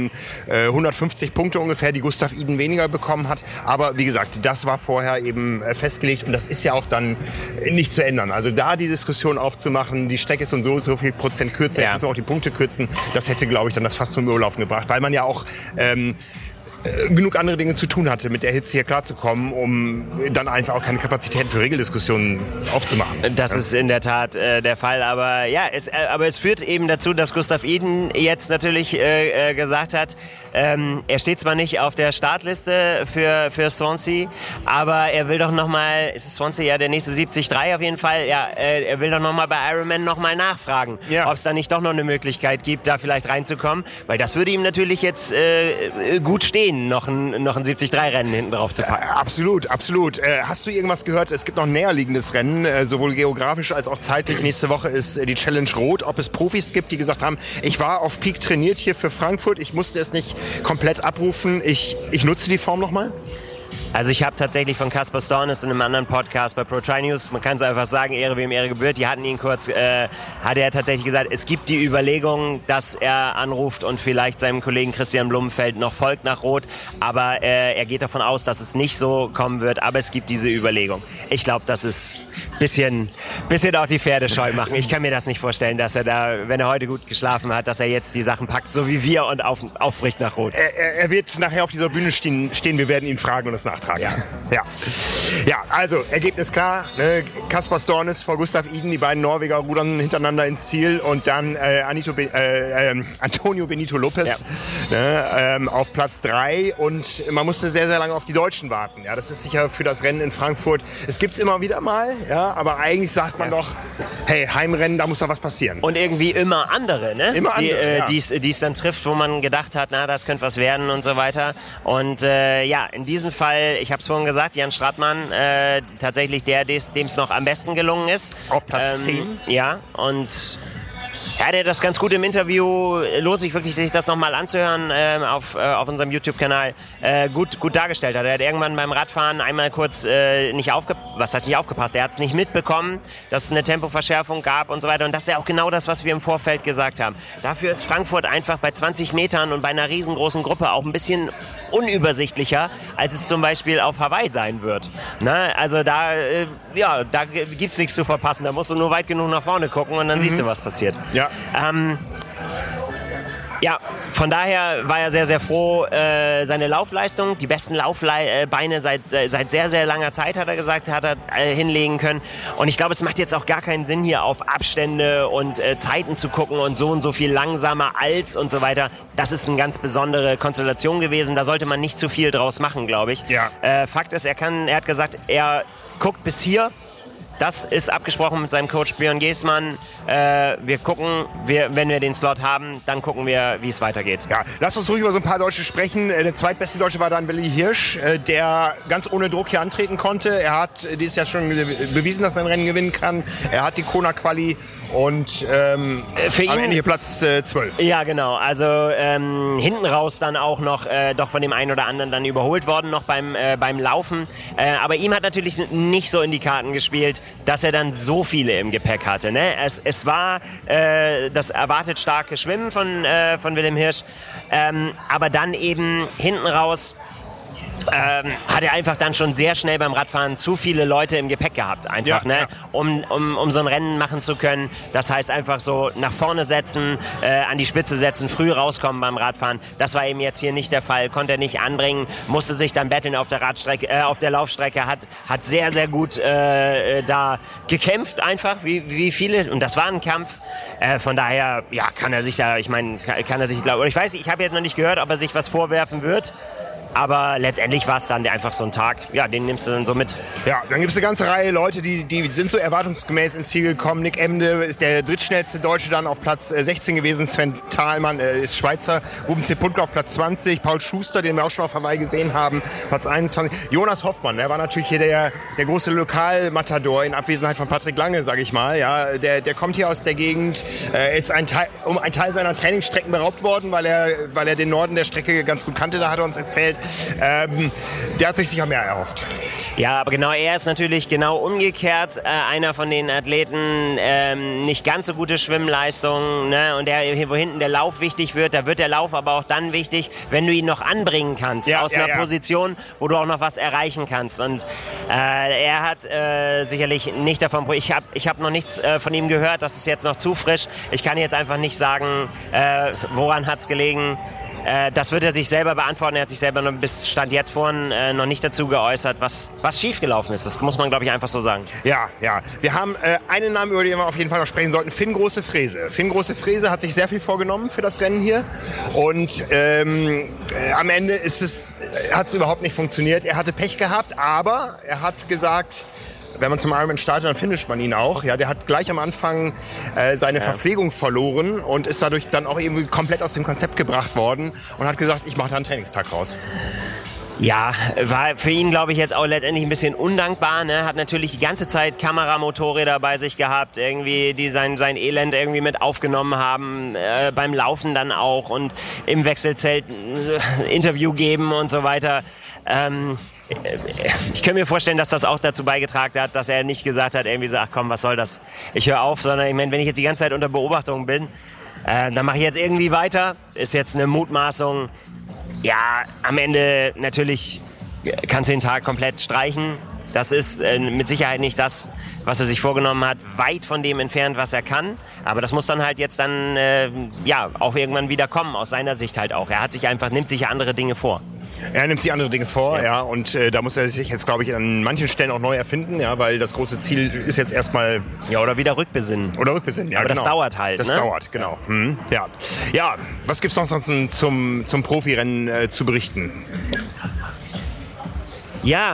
150 Punkte ungefähr, die Gustav Iden weniger bekommen hat. Aber wie gesagt, das war vorher eben festgelegt und das ist ja auch dann nicht zu ändern. Also da die Diskussion aufzumachen, die Strecke ist so viel Prozent kürzer, jetzt müssen wir auch die Punkte kürzen, das hätte, glaube ich, dann das fast zum Überlaufen gebracht, weil man ja auch genug andere Dinge zu tun hatte, mit der Hitze hier klarzukommen, um dann einfach auch keine Kapazitäten für Regeldiskussionen aufzumachen. Das ist in der Tat der Fall, aber ja, es führt eben dazu, dass Gustav Iden jetzt natürlich gesagt hat, er steht zwar nicht auf der Startliste für Swansea, aber er will doch nochmal, ist es Swansea, ja, der nächste 73 auf jeden Fall, ja, er will doch nochmal bei Ironman nochmal nachfragen, ob es da nicht doch noch eine Möglichkeit gibt, da vielleicht reinzukommen, weil das würde ihm natürlich jetzt gut stehen, noch ein 73-Rennen hinten drauf zu packen. Absolut. Hast du irgendwas gehört? Es gibt noch ein näherliegendes Rennen, sowohl geografisch als auch zeitlich. Nächste Woche ist die Challenge Rot. Ob es Profis gibt, die gesagt haben, ich war auf Peak trainiert hier für Frankfurt, ich musste es nicht komplett abrufen, ich nutze die Form nochmal? Also ich habe tatsächlich von Kasper Stornes in einem anderen Podcast bei Pro Tri News, man kann es einfach sagen, Ehre wem Ehre gebührt, die hatten ihn kurz, hat er tatsächlich gesagt, es gibt die Überlegung, dass er anruft und vielleicht seinem Kollegen Christian Blumenfeld noch folgt nach Rot, aber er geht davon aus, dass es nicht so kommen wird, aber es gibt diese Überlegung. Ich glaube, das ist bisschen auch die Pferde scheu machen. Ich kann mir das nicht vorstellen, dass er da, wenn er heute gut geschlafen hat, dass er jetzt die Sachen packt, so wie wir, und aufbricht nach Rot. Er wird nachher auf dieser Bühne stehen, wir werden ihn fragen und das nachfragen. nachtragen. Ja, also Ergebnis klar. Ne? Kaspar Stornes vor Gustav Iden, die beiden Norweger rudern hintereinander ins Ziel und dann Antonio Benito Lopez auf Platz 3 und man musste sehr, sehr lange auf die Deutschen warten. Ja, das ist sicher für das Rennen in Frankfurt. Es gibt es immer wieder mal, ja, aber eigentlich sagt man doch, hey, Heimrennen, da muss doch was passieren. Und irgendwie immer andere, ne? Immer andere, die es dann trifft, wo man gedacht hat, na, das könnte was werden und so weiter. Und in diesem Fall, ich habe es vorhin gesagt, Jan Stratmann, tatsächlich dem es noch am besten gelungen ist. Auf Platz 10. Ja, und ja, der das ganz gut im Interview, lohnt sich wirklich, sich das nochmal anzuhören auf unserem YouTube-Kanal, gut dargestellt hat. Er hat irgendwann beim Radfahren einmal kurz nicht aufgepasst, er hat es nicht mitbekommen, dass es eine Tempoverschärfung gab und so weiter. Und das ist ja auch genau das, was wir im Vorfeld gesagt haben. Dafür ist Frankfurt einfach bei 20 Metern und bei einer riesengroßen Gruppe auch ein bisschen unübersichtlicher, als es zum Beispiel auf Hawaii sein wird. Na, also da gibt's nichts zu verpassen. Da musst du nur weit genug nach vorne gucken und dann siehst du, was passiert. Ja. Von daher war er sehr, sehr froh, seine Laufleistung, die besten Laufbeine seit sehr, sehr langer Zeit, hat er gesagt, hat er hinlegen können. Und ich glaube, es macht jetzt auch gar keinen Sinn, hier auf Abstände und Zeiten zu gucken und so viel langsamer als und so weiter. Das ist eine ganz besondere Konstellation gewesen. Da sollte man nicht zu viel draus machen, glaube ich. Ja. Fakt ist, er hat gesagt, er guckt bis hier. Das ist abgesprochen mit seinem Coach Björn Geßmann. Wir gucken, wenn wir den Slot haben, dann gucken wir, wie es weitergeht. Ja, lass uns ruhig über so ein paar Deutsche sprechen. Der zweitbeste Deutsche war dann Willi Hirsch, der ganz ohne Druck hier antreten konnte. Er hat dieses Jahr schon bewiesen, dass er ein Rennen gewinnen kann. Er hat die Kona-Quali und für ihn am Ende hier Platz 12. Ja, genau. Also hinten raus dann auch noch doch von dem einen oder anderen dann überholt worden noch beim Laufen. Aber ihm hat natürlich nicht so in die Karten gespielt, dass er dann so viele im Gepäck hatte. Ne? Es war das erwartet starke Schwimmen von Wilhelm Hirsch, aber dann eben hinten raus hat er einfach dann schon sehr schnell beim Radfahren zu viele Leute im Gepäck gehabt, einfach, um so ein Rennen machen zu können. Das heißt einfach so nach vorne setzen, an die Spitze setzen, früh rauskommen beim Radfahren. Das war eben jetzt hier nicht der Fall, konnte er nicht anbringen, musste sich dann betteln auf der Laufstrecke, hat sehr, sehr gut da gekämpft einfach, wie viele, und das war ein Kampf. Von daher, ja, kann er sich glauben, ich weiß, ich habe jetzt noch nicht gehört, ob er sich was vorwerfen wird. Aber letztendlich war es dann einfach so ein Tag, ja, den nimmst du dann so mit. Ja, dann gibt es eine ganze Reihe Leute, die sind so erwartungsgemäß ins Ziel gekommen. Nick Emde ist der drittschnellste Deutsche dann auf Platz 16 gewesen. Sven Thalmann ist Schweizer. Ruben Zepunke auf Platz 20. Paul Schuster, den wir auch schon auf Hawaii gesehen haben, Platz 21. Jonas Hoffmann, der war natürlich hier der große Lokalmatador in Abwesenheit von Patrick Lange, sage ich mal. Ja, der kommt hier aus der Gegend, ist ein Teil seiner Trainingsstrecken beraubt worden, weil er den Norden der Strecke ganz gut kannte, da hat er uns erzählt. Der hat sich sicher mehr erhofft. Ja, aber genau, er ist natürlich genau umgekehrt, einer von den Athleten, nicht ganz so gute Schwimmleistung, ne? Und wo hinten der Lauf wichtig wird, da wird der Lauf aber auch dann wichtig, wenn du ihn noch anbringen kannst, aus einer Position, wo du auch noch was erreichen kannst. Und er hat sicherlich nicht davon, ich hab noch nichts von ihm gehört, das ist jetzt noch zu frisch. Ich kann jetzt einfach nicht sagen, woran hat's gelegen. Das wird er sich selber beantworten. Er hat sich selber noch bis Stand jetzt vorhin noch nicht dazu geäußert, was schiefgelaufen ist. Das muss man, glaube ich, einfach so sagen. Ja. Wir haben einen Namen, über den wir auf jeden Fall noch sprechen sollten. Finn Große-Frese. Finn Große-Frese hat sich sehr viel vorgenommen für das Rennen hier. Und am Ende hat es überhaupt nicht funktioniert. Er hatte Pech gehabt, aber er hat gesagt, wenn man zum Ironman startet, dann finisht man ihn auch. Ja, der hat gleich am Anfang seine Verpflegung verloren und ist dadurch dann auch irgendwie komplett aus dem Konzept gebracht worden und hat gesagt, ich mache da einen Trainingstag raus. Ja, war für ihn, glaube ich, jetzt auch letztendlich ein bisschen undankbar. Ne? Hat natürlich die ganze Zeit Kameramotorräder bei sich gehabt, irgendwie, die sein Elend irgendwie mit aufgenommen haben, beim Laufen dann auch und im Wechselzelt Interview geben und so weiter. Ich kann mir vorstellen, dass das auch dazu beigetragen hat, dass er nicht gesagt hat, irgendwie so, ach komm, was soll das, ich höre auf, sondern ich meine, wenn ich jetzt die ganze Zeit unter Beobachtung bin, dann mache ich jetzt irgendwie weiter, ist jetzt eine Mutmaßung. Ja, am Ende natürlich kannst du den Tag komplett streichen. Das ist mit Sicherheit nicht das, was er sich vorgenommen hat. weit von dem entfernt, was er kann. Aber das muss dann halt jetzt dann auch irgendwann wieder kommen, aus seiner Sicht halt auch. Er nimmt sich ja andere Dinge vor. Er nimmt sich andere Dinge vor, ja, und da muss er sich jetzt, glaube ich, an manchen Stellen auch neu erfinden, ja, weil das große Ziel ist jetzt erstmal... Ja, oder wieder rückbesinnen. Ja, aber genau. Das dauert halt, Das dauert, genau. Ja, was gibt's noch sonst zum Profirennen zu berichten? Ja,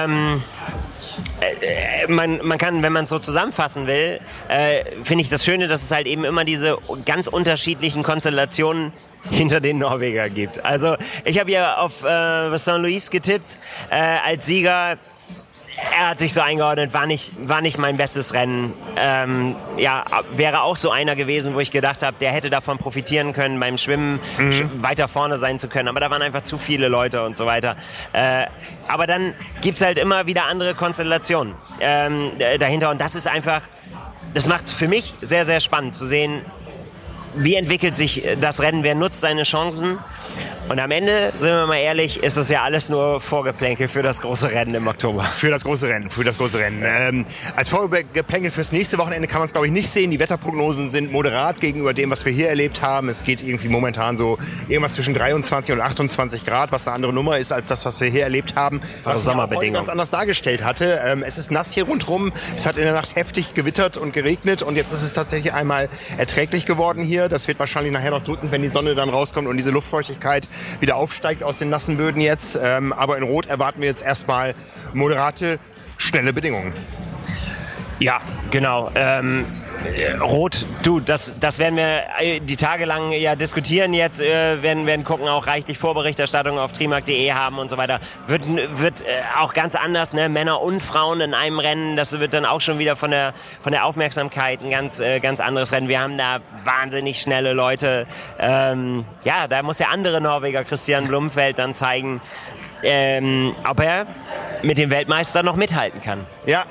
man kann, wenn man es so zusammenfassen will, finde ich das Schöne, dass es halt eben immer diese ganz unterschiedlichen Konstellationen hinter den Norweger gibt. Also ich habe ja auf St. Louis getippt als Sieger. Er hat sich so eingeordnet, war nicht mein bestes Rennen. Wäre auch so einer gewesen, wo ich gedacht habe, der hätte davon profitieren können, beim Schwimmen weiter vorne sein zu können. Aber da waren einfach zu viele Leute und so weiter. Aber dann gibt's halt immer wieder andere Konstellationen dahinter. Und das ist einfach, das macht für mich sehr, sehr spannend zu sehen, wie entwickelt sich das Rennen, wer nutzt seine Chancen. Und am Ende, sind wir mal ehrlich, ist es ja alles nur Vorgeplänkel für das große Rennen im Oktober. Für das große Rennen. Als Vorgeplänkel fürs nächste Wochenende kann man es, glaube ich, nicht sehen. Die Wetterprognosen sind moderat gegenüber dem, was wir hier erlebt haben. Es geht irgendwie momentan so irgendwas zwischen 23 und 28 Grad, was eine andere Nummer ist als das, was wir hier erlebt haben. Was ich auch heute ganz anders dargestellt hatte. Es ist nass hier rundherum. Es hat in der Nacht heftig gewittert und geregnet und jetzt ist es tatsächlich einmal erträglich geworden hier. Das wird wahrscheinlich nachher noch drücken, wenn die Sonne dann rauskommt und diese Luftfeuchtigkeit wieder aufsteigt aus den nassen Böden jetzt. Aber in Rot erwarten wir jetzt erstmal moderate, schnelle Bedingungen. Ja, genau. Rot, das werden wir die Tage lang ja diskutieren jetzt, werden gucken, auch reichlich Vorberichterstattung auf trimark.de haben und so weiter. Wird auch ganz anders, ne? Männer und Frauen in einem Rennen, das wird dann auch schon wieder von der Aufmerksamkeit ein ganz anderes Rennen. Wir haben da wahnsinnig schnelle Leute. Da muss der andere Norweger Christian Blumfeld dann zeigen, ob er mit dem Weltmeister noch mithalten kann. Ja.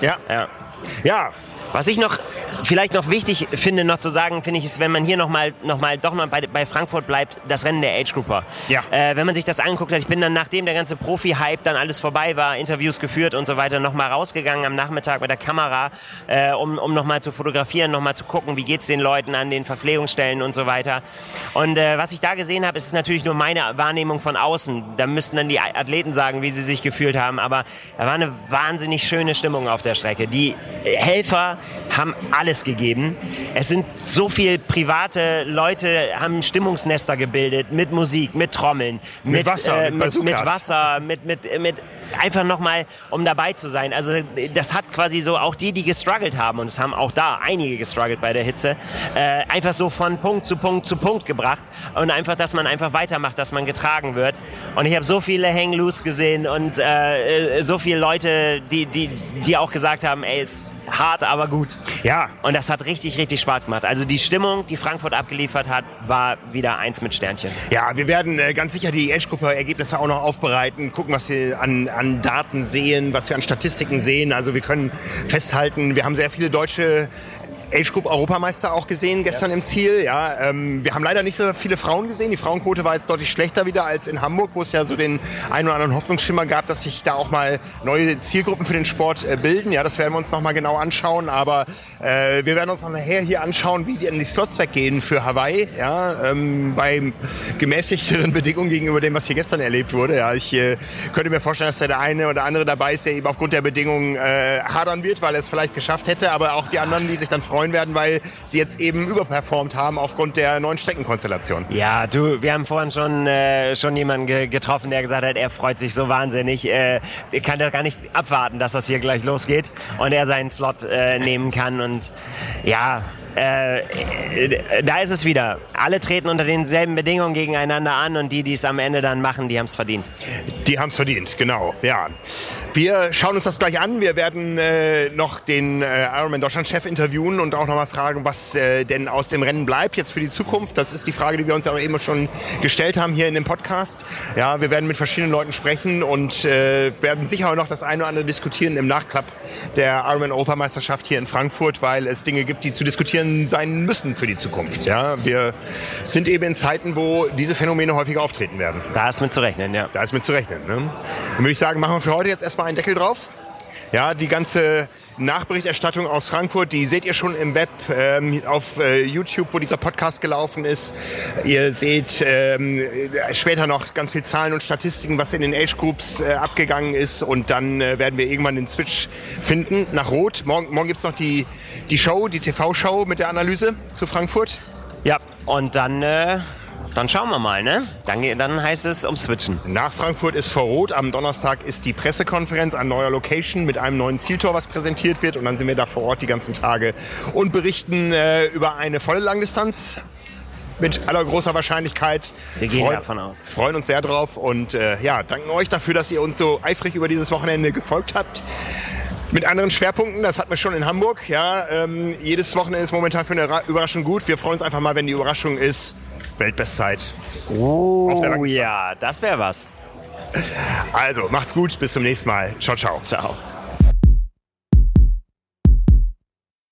Was ich vielleicht noch wichtig finde, noch zu sagen, finde ich, ist, wenn man hier noch mal bei Frankfurt bleibt, das Rennen der Age-Grupper. Ja. Wenn man sich das angeguckt hat, ich bin dann, nachdem der ganze Profi-Hype dann alles vorbei war, Interviews geführt und so weiter, noch mal rausgegangen am Nachmittag mit der Kamera, um noch mal zu fotografieren, noch mal zu gucken, wie geht's den Leuten an den Verpflegungsstellen und so weiter. Und was ich da gesehen habe, ist natürlich nur meine Wahrnehmung von außen. Da müssten dann die Athleten sagen, wie sie sich gefühlt haben, aber da war eine wahnsinnig schöne Stimmung auf der Strecke. Die Helfer haben alles gegeben. Es sind so viele private Leute, haben Stimmungsnester gebildet mit Musik, mit Trommeln, mit Wasser, mit einfach nochmal, um dabei zu sein. Also das hat quasi so auch die gestruggelt haben, und es haben auch da einige gestruggelt bei der Hitze, einfach so von Punkt zu Punkt zu Punkt gebracht, und einfach, dass man einfach weitermacht, dass man getragen wird. Und ich habe so viele Hang Loose gesehen und so viele Leute, die auch gesagt haben, ey, ist hart, aber gut. Ja. Und das hat richtig, richtig Spaß gemacht. Also die Stimmung, die Frankfurt abgeliefert hat, war wieder 1 mit Sternchen. Ja, wir werden ganz sicher die Age-Gruppe-Ergebnisse auch noch aufbereiten, gucken, was wir an Daten sehen, was wir an Statistiken sehen. Also wir können festhalten, wir haben sehr viele deutsche Age-Group-Europameister auch gesehen gestern im Ziel. Ja, wir haben leider nicht so viele Frauen gesehen. Die Frauenquote war jetzt deutlich schlechter wieder als in Hamburg, wo es ja so den einen oder anderen Hoffnungsschimmer gab, dass sich da auch mal neue Zielgruppen für den Sport bilden. Ja, das werden wir uns noch mal genau anschauen. Aber wir werden uns noch nachher hier anschauen, wie die Slots weggehen für Hawaii. Ja, bei gemäßigteren Bedingungen gegenüber dem, was hier gestern erlebt wurde. Ja, ich könnte mir vorstellen, dass der eine oder andere dabei ist, der eben aufgrund der Bedingungen hadern wird, weil er es vielleicht geschafft hätte. Aber auch die anderen, die sich dann freuen werden, weil sie jetzt eben überperformt haben aufgrund der neuen Streckenkonstellation. Ja, wir haben vorhin schon jemanden getroffen, der gesagt hat, er freut sich so wahnsinnig. Er kann das gar nicht abwarten, dass das hier gleich losgeht und er seinen Slot nehmen kann. Und ja, da ist es wieder. Alle treten unter denselben Bedingungen gegeneinander an, und die es am Ende dann machen, die haben es verdient. Die haben es verdient, genau, ja. Wir schauen uns das gleich an. Wir werden noch den Ironman Deutschland-Chef interviewen und auch nochmal fragen, was denn aus dem Rennen bleibt jetzt für die Zukunft. Das ist die Frage, die wir uns ja auch eben schon gestellt haben hier in dem Podcast. Ja, wir werden mit verschiedenen Leuten sprechen und werden sicher auch noch das eine oder andere diskutieren im Nachklapp der Ironman-Europameisterschaft hier in Frankfurt, weil es Dinge gibt, die zu diskutieren sein müssen für die Zukunft. Ja, wir sind eben in Zeiten, wo diese Phänomene häufiger auftreten werden. Da ist mit zu rechnen, ja. Da ist mit zu rechnen. Ne? Dann würde ich sagen, machen wir für heute jetzt erstmal einen Deckel drauf. Ja, die ganze Nachberichterstattung aus Frankfurt, die seht ihr schon im Web auf YouTube, wo dieser Podcast gelaufen ist. Ihr seht später noch ganz viel Zahlen und Statistiken, was in den Age Groups abgegangen ist. Und dann werden wir irgendwann den Switch finden nach Rot. Morgen gibt es noch die Show, die TV-Show mit der Analyse zu Frankfurt. Ja, und dann schauen wir mal, ne? Dann heißt es umswitchen. Nach Frankfurt ist vor Rot. Am Donnerstag ist die Pressekonferenz an neuer Location mit einem neuen Zieltor, was präsentiert wird. Und dann sind wir da vor Ort die ganzen Tage und berichten über eine volle Langdistanz. Mit aller großer Wahrscheinlichkeit. Wir gehen davon aus. Freuen uns sehr drauf und danken euch dafür, dass ihr uns so eifrig über dieses Wochenende gefolgt habt. Mit anderen Schwerpunkten, das hatten wir schon in Hamburg. Ja, jedes Wochenende ist momentan für eine Überraschung gut. Wir freuen uns einfach mal, wenn die Überraschung ist Weltbestzeit. Oh ja, das wäre was. Also, macht's gut, bis zum nächsten Mal. Ciao, ciao. Ciao.